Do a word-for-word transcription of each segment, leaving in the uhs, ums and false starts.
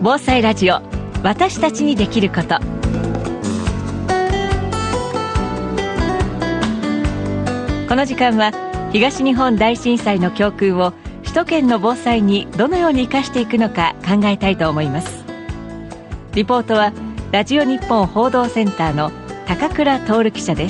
防災ラジオ、私たちにできること。この時間は東日本大震災の教訓を首都圏の防災にどのように生かしていくのか考えたいと思います。リポートはラジオ日本報道センターの高倉徹記者です。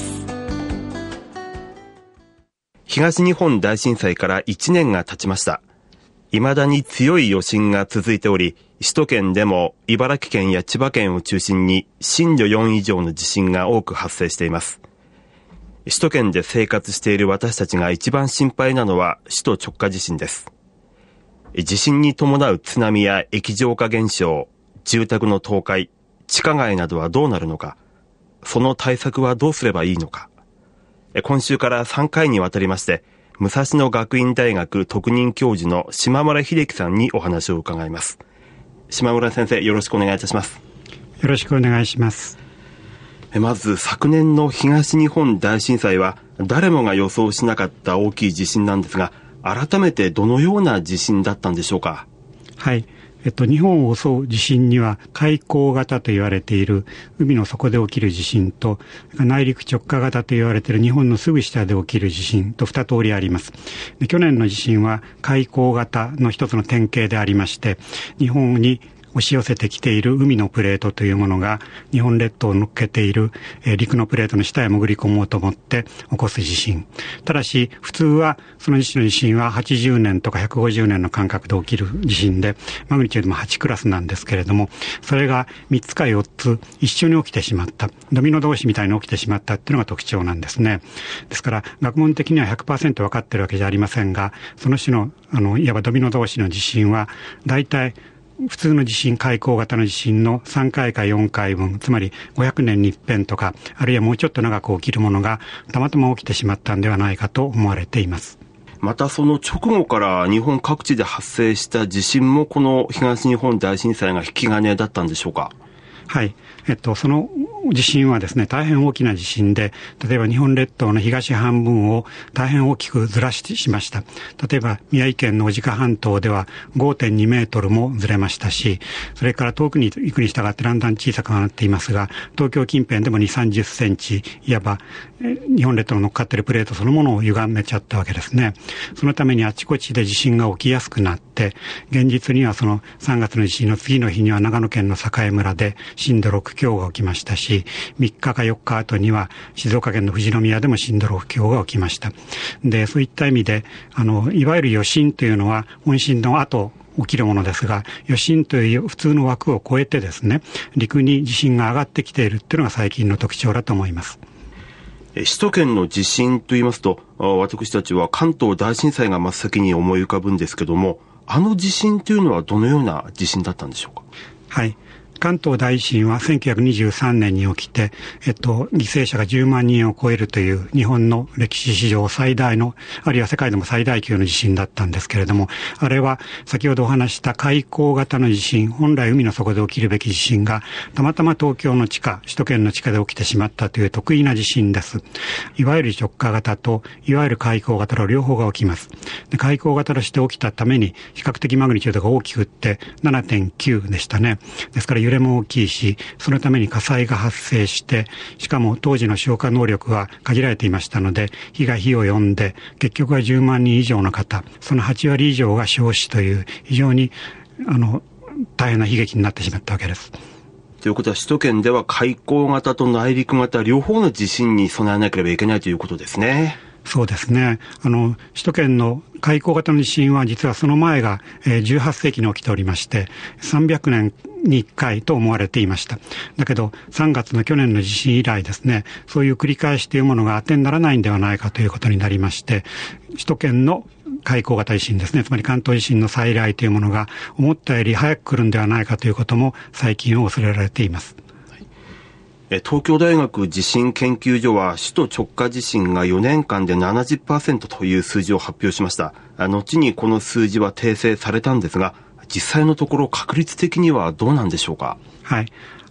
東日本大震災からいちねんが経ちました。未だに強い余震が続いており、首都圏でも茨城県や千葉県を中心に震度よん以上の地震が多く発生しています。首都圏で生活している私たちが一番心配なのは首都直下地震です。地震に伴う津波や液状化現象、住宅の倒壊、地下街などはどうなるのか、その対策はどうすればいいのか。今週からさんかいにわたりまして、武蔵野学院大学特任教授の島村秀樹さんにお話を伺います。島村先生、よろしくお願いいたします。 よろしくお願いします。 まず昨年の東日本大震災は誰もが予想しなかった大きい地震なんですが、改めてどのような地震だったんでしょうか。 はい、えっと、日本を襲う地震には海溝型と言われている海の底で起きる地震と、内陸直下型と言われている日本のすぐ下で起きる地震と二通りあります。で、去年の地震は海溝型の一つの典型でありまして、日本に押し寄せてきている海のプレートというものが日本列島を乗っけている、えー、陸のプレートの下へ潜り込もうと思って起こす地震。ただし普通はその地震ははちじゅうねんとかひゃくごじゅうねんの間隔で起きる地震で、マグニチュードもはちクラスなんですけれども、それがみっつかよっつ一緒に起きてしまった、ドミノ同士みたいに起きてしまったっていうのが特徴なんですね。ですから学問的には ひゃくパーセント 分かってるわけじゃありませんが、その種のあのいわばドミノ同士の地震はだいたい普通の地震、海溝型の地震のさんかいかよんかいぶん、つまりごひゃくねんに一遍とか、あるいはもうちょっと長く起きるものがたまたま起きてしまったんではないかと思われています。 またその直後から日本各地で発生した地震もこの東日本大震災が引き金だったんでしょうか。 はい、えっと、その地震はですね、大変大きな地震で、例えば日本列島の東半分を大変大きくずらししました。例えば宮城県の小鹿半島では ごてんにメートルもずれましたし、それから遠くに行くに従ってだんだん小さくなっていますが、東京近辺でもにじゅう、さんじゅっセンチ、いわば日本列島の乗っかっているプレートそのものを歪めちゃったわけですね。そのためにあちこちで地震が起きやすくなって、現実にはそのさんがつの地震の次の日には長野県の栄村で震度ろくきょうが起きましたし、みっかかよっか後には静岡県の富士宮でも震度ろくきょうが起きました。で、そういった意味で、あの、いわゆる余震というのは本震の後起きるものですが、余震という普通の枠を超えてですね、陸に地震が上がってきているっていうのが最近の特徴だと思います。 首都圏の地震と言いますと、私たちは関東大震災が真っ先に思い浮かぶんですけども、あの地震というのはどのような地震だったんでしょうか。 はい。関東大震はせんきゅうひゃくにじゅうさんねんに起きて、えっと、犠牲者がじゅうまんにんを超えるという日本の歴史史上最大の、あるいは世界でも最大級の地震だったんですけれども、あれは先ほどお話した海溝型の地震、本来海の底で起きるべき地震が、たまたま東京の地下、首都圏の地下で起きてしまったという特異な地震です。いわゆる直下型と、いわゆる海溝型の両方が起きます。で、海溝型として起きたために、比較的マグニチュードが大きくって ななてんきゅう でしたね。ですから揺れも大きいし、そのために火災が発生して、しかも当時の消火能力は限られていましたので、火が火を呼んで、結局はじゅうまんにん以上の方、そのはちわり以上が焼死という非常にあの大変な悲劇になってしまったわけです。 ということは首都圏では海溝型と内陸型両方の地震に備えなければいけないということですね。 そうですね。あの、首都圏の海溝型の地震は実はその前が、えー、じゅうはっせいきに起きておりまして、さんびゃくねんにいっかいと思われていました。だけどさんがつの去年の地震以来ですね、そういう繰り返しというものが当てにならないんではないかということになりまして、首都圏の海溝型地震ですね、つまり関東地震の再来というものが思ったより早く来るんではないかということも最近は恐れられています。 東京大学地震研究所は首都直下地震がよねんかんで ななじゅっパーセント という数字を発表しました。後にこの数字は訂正されたんですが、実際のところ確率的にはどうなんでしょうか。 はい。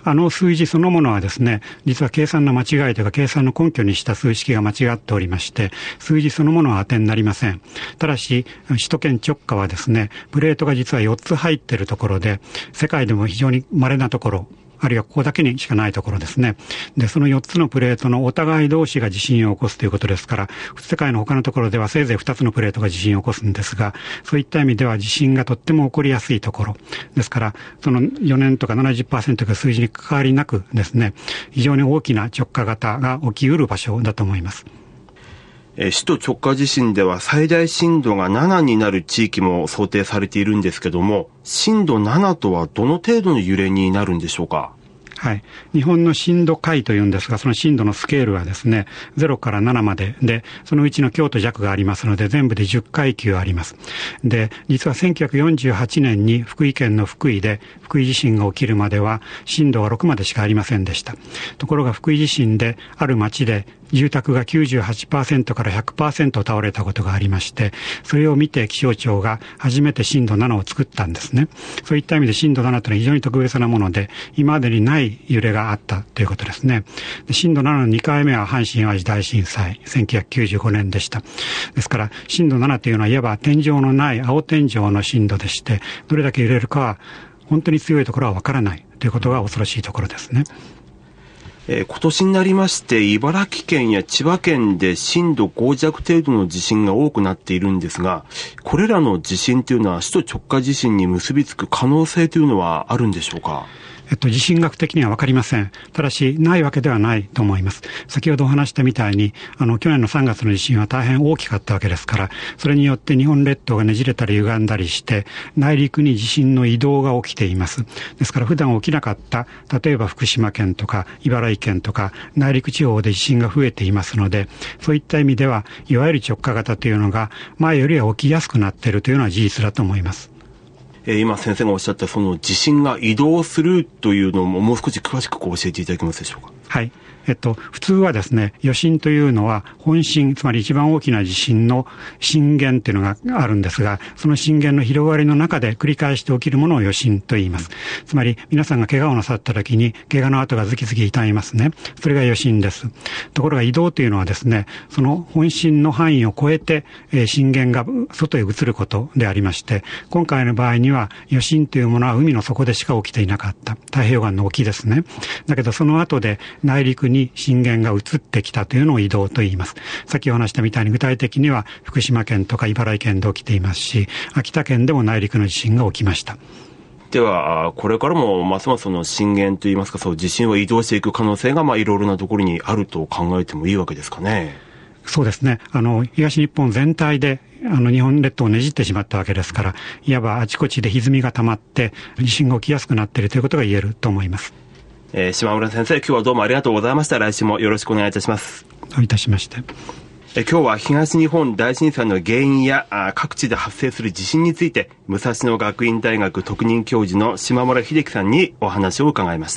あの数字そのものはですね、実は計算の間違いというか計算の根拠にした数式が間違っておりまして、数字そのものは当てになりません。ただし、首都圏直下はですね、プレートが実はよっつ入っているところで、世界でも非常に稀なところ、あるいはここだけにしかないところですね。で、そのよっつのプレートのお互い同士が地震を起こすということですから、世界の他のところではせいぜいふたつのプレートが地震を起こすんですが、そういった意味では地震がとっても起こりやすいところ。ですから、そのよねんとか ななじゅっパーセント が数字に関わりなくですね、非常に大きな直下型が起きうる場所だと思います。 えー、首都直下地震では最大震度がななになる地域も想定されているんですけども、震度ななとはどの程度の揺れになるんでしょうか？ はい。日本の震度階というんですが、その震度のスケールはですね、ゼロからななまでで、そのうちの強と弱がありますので、全部でじゅっかいきゅうあります。で、実はせんきゅうひゃくよんじゅうはちねんに福井県の福井で、福井地震が起きるまでは、震度はろくまでしかありませんでした。ところが福井地震で、ある町で、住宅が きゅうじゅうはちパーセント から ひゃくパーセント 倒れたことがありまして、それを見て気象庁が初めて震度ななを作ったんですね。そういった意味で震度ななというのは非常に特別なもので、今までにない揺れがあったということですね。で、震度ななのにかいめは阪神淡路大震災、せんきゅうひゃくきゅうじゅうごねんでした。ですから、震度ななというのはいわば天井のない青天井の震度でして、どれだけ揺れるかは本当に強いところはわからないということが恐ろしいところですね。 えー、今年になりまして茨城県や千葉県で震度ご弱程度の地震が多くなっているんですが、これらの地震というのは首都直下地震に結びつく可能性というのはあるんでしょうか？ えっと、地震学的には分かりません。ただし、ないわけではないと思います。先ほどお話したみたいに、あの、去年のさんがつの地震は大変大きかったわけですから、それによって日本列島がねじれたり歪んだりして、内陸に地震の移動が起きています。ですから普段起きなかった、例えば福島県とか茨城県とか内陸地方で地震が増えていますので、そういった意味では、いわゆる直下型というのが前よりは起きやすくなっているというのは事実だと思います。 えー、今先生がおっしゃったその地震が移動するというのももう少し詳しく教えていただけますでしょうか？ はい。えっと、普通はですね、余震というのは本震、つまり一番大きな地震の震源っていうのがあるんですが、その震源の広がりの中で繰り返して起きるものを余震と言います。つまり皆さんが怪我をなさった時に怪我の跡がズキズキ痛みますね。それが余震です。ところが移動というのはですね、その本震の範囲を超えて、えー、震源が外へ移ることでありまして、今回の場合には余震というものは海の底でしか起きていなかった。太平洋岸の沖ですね。だけどその後で内陸にに震源が移ってきたというのを移動と言います。さっきお話したみたいに具体的には福島県とか茨城県で起きていますし、秋田県でも内陸の地震が起きました。 ではこれからもますますその震源といいますか、そう地震は移動していく可能性がまあいろいろなところにあると考えてもいいわけですかね？ そうですね。あの東日本全体であの日本列島をねじってしまったわけですから、いわばあちこちで歪みが溜まって地震が起きやすくなっているということが言えると思います。 えー、島村先生、今日はどうもありがとうございました。来週もよろしくお願いいたします。 どういたしまして。 え今日は東日本大震災の原因やあ各地で発生する地震について、武蔵野学院大学特任教授の島村秀樹さんにお話を伺いました。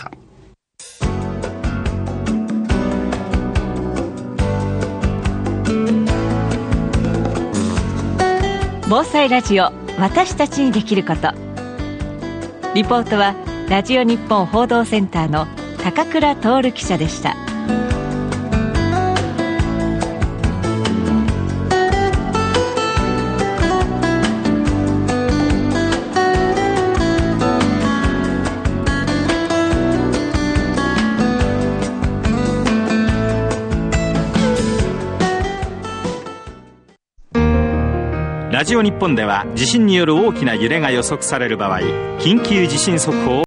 防災ラジオ、私たちにできること。リポートはラジオ日本報道センターの高倉徹記者でした。 ラジオ日本では地震による大きな揺れが予測される場合、緊急地震速報を